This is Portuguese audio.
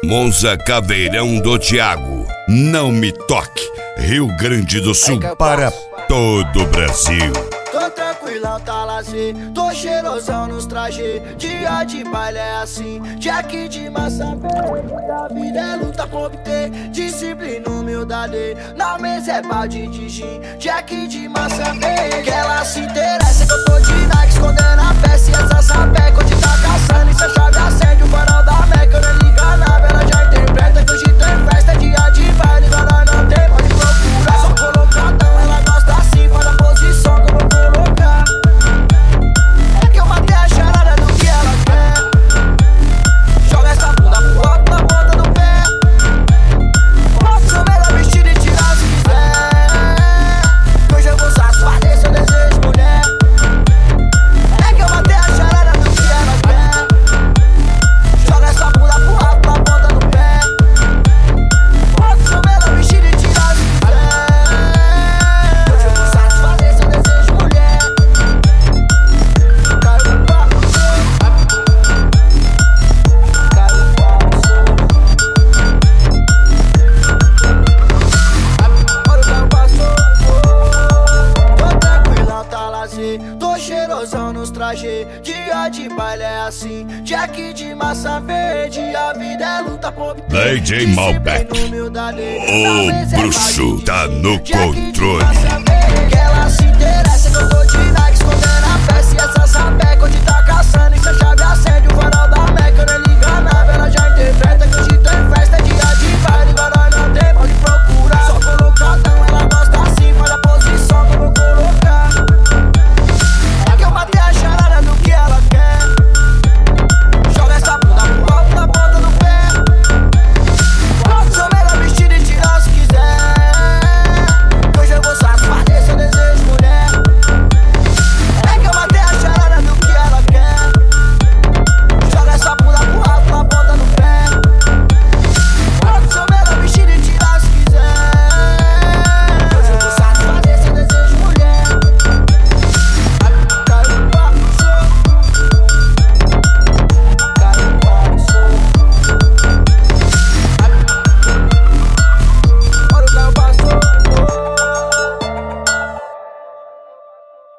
Monza Caveirão do Thiago. Não me toque. Rio Grande do Sul para todo o Brasil. Tô tranquilão, tá lazer. Tô cheirosão nos trajes. Dia de baile é assim. Jack de massa verde. A vida é luta com obter. Disciplina, humildade. Na mesa é balde de gin. Jack de massa verde. Que ela se interessa que eu tô de Nike. Escondendo a peça e essa sapeca. Onde tá caçando e se a chave acende o farol da Meca. Eu não liga nada, ela já interpreta que hoje tem festa. Dia de baile, agora não tem mais loucura. Só colocadão, ela gosta assim. Faz a posição que eu vou colocar. É que eu matei a charada do que ela quer. Joga essa bunda pro alto na ponta do pé. Posso ser o melhor vestido e tirar se quiser. Que hoje eu vou satisfazer seu desejo, mulher. É que eu matei a charada do que ela quer. Joga essa bunda pro alto na ponta do pé. Posso ser o melhor vestido e tirar se quiser. Que hoje eu vou satisfazer seu desejo, mulher. Tô cheirosão nos trajes. Dia de baile é assim. Jack de massa verde. A vida é luta por obter. DJ Malbec. O bruxo tá no controle. Que ela se interessa que eu tô de Nike.